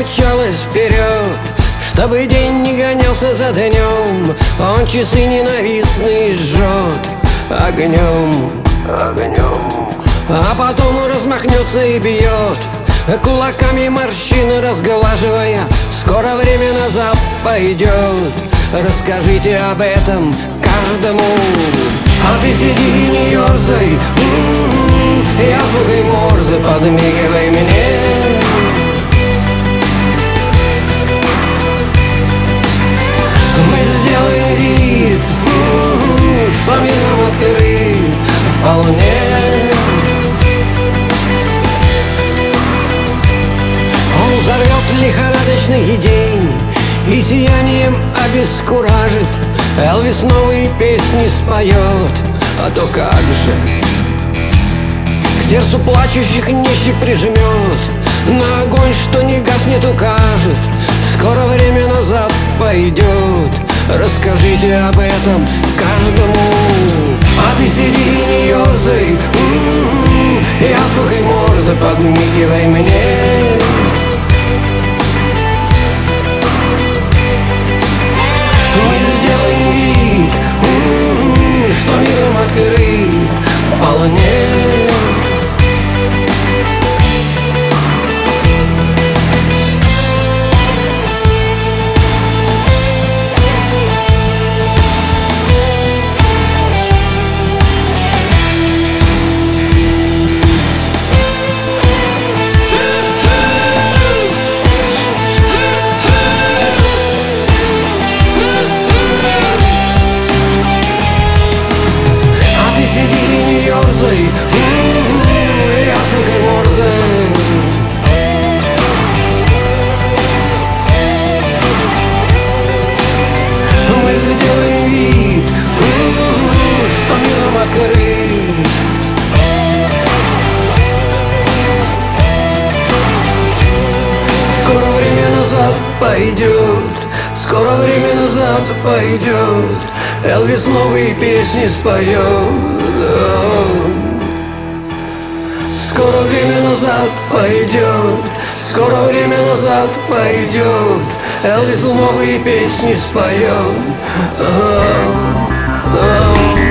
мчалась вперед, чтобы день не гонялся за днем. Он часы ненавистные жжет огнем, огнем. А потом размахнется и бьет кулаками морщины разглаживая. Скоро время назад пойдет, расскажите об этом каждому. А ты сиди, не ерзай, азбукой Морзе подмигивай мне. Мы сделаем вид, что мир нам открыт вполне. Он взорвет лихорадочный день и сиянием обескуражит. Элвис новые песни споет, а то как же к сердцу плачущих нищих прижмет, на огонь, что не гаснет, укажет. Скоро время назад пойдет, расскажите об этом каждому. А ты сиди, не ерзай, азбукой Морзе подмигивай мне. Мы сделаем вид, что миром открыт вполне. Азбукой Морзе. Мы сделаем вид, что миром открыт. Скоро время назад пойдет, скоро время назад пойдет. Элвис новые песни споет. Скоро время назад пойдет, скоро время назад пойдет. Элвис новые песни споет.